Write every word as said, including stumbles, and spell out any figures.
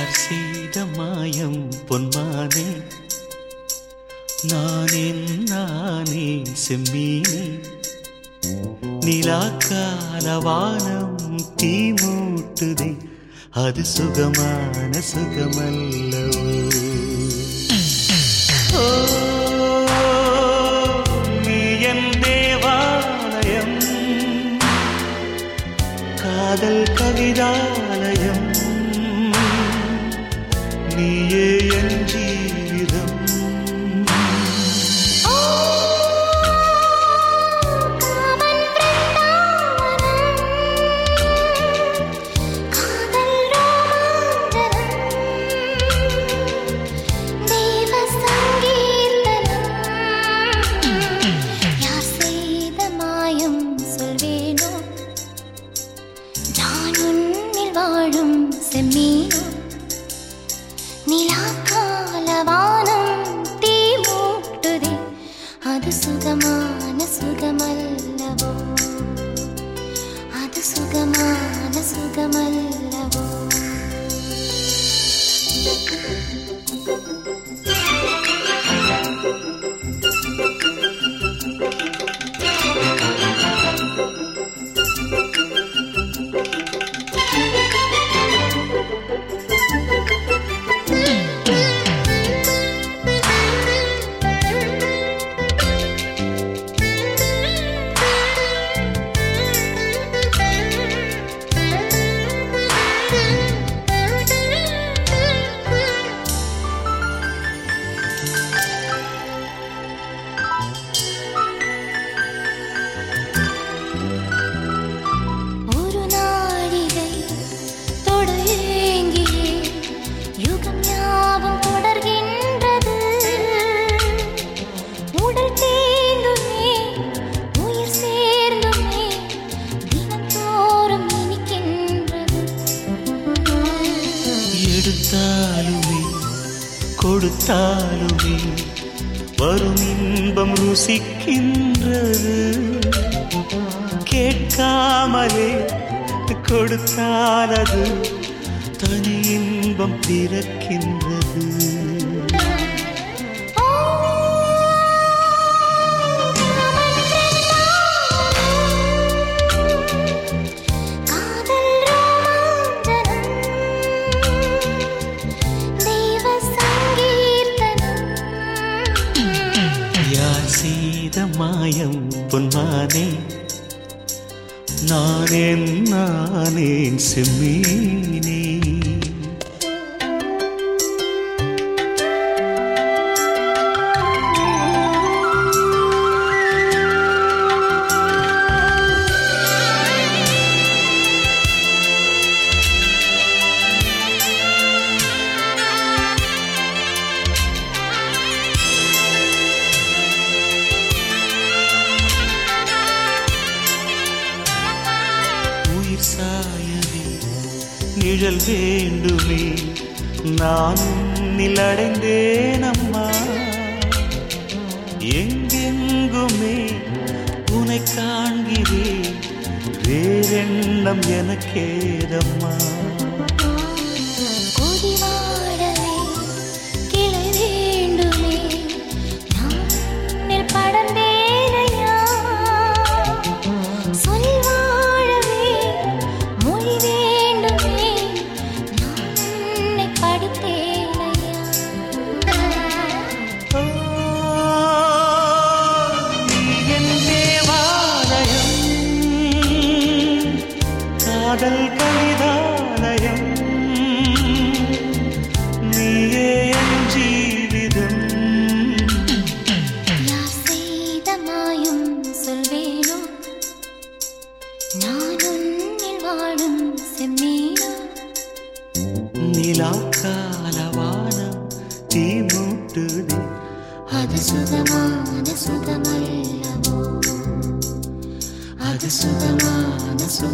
யார் செய்த மாயம் பொன்மானே நானே நானே செம்மீனே நிலாக்கால வானம் தீ மூட்டுதே அது சுகமான சுகமல்லவோ நீ என் தேவாலயம் காதல் கவிதாலயம் நீயே என் ஜீவிதம் வாழும் செம்மீனோ நிலாக்கால வானம் தீ மூட்டுதே அது சுகமான சுகமல்லவோ அது சுகமான சுகமல்லவோ எடுத்தாலுமே கொடுத்தாலுமே வரும் இன்பம் ருசிக்கின்றது கேட்காமலே கொடுத்தாலது தனி இன்பம் பிறக்கின்றது மாயம் பொன்மானே நானேன் நானேன் செம்மீனே சாயவே நிழல் வேண்டுமே நான் நிலடைந்தேன் அம்மா எங்கெங்குமே உனை காண்கிறேன் வேறெண்ணம் எனக்கேதம்மா காதல் கவிதாலயம் நீயே என் ஜீவிதம் யார் செய்த மாயம் சொல்வேனோ நான் உன்னில் வாழும் செம்மீனோ நிலாக்கால வானம் தீ மூட்டுதே அது சுகமான சுகமல்லவோ அது சுகமான சுகம்